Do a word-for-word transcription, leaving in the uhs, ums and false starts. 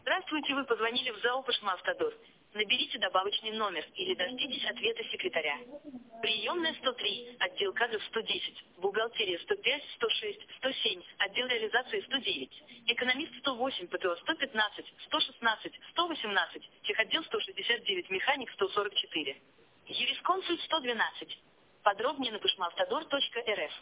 Здравствуйте, вы позвонили в ЗАО «Пашмавтодор». Наберите добавочный номер или дождитесь ответа секретаря. Приемная сто три, отдел кадров сто десять, бухгалтерия сто пять, сто шесть, сто семь, отдел реализации сто девять, экономист сто восемь, ПТО сто пятнадцать, сто шестнадцать, сто восемнадцать, техотдел сто шестьдесят девять, механик сто сорок четыре. Юрисконсульт сто двенадцать. Подробнее на пашмавтодор точка эр эф.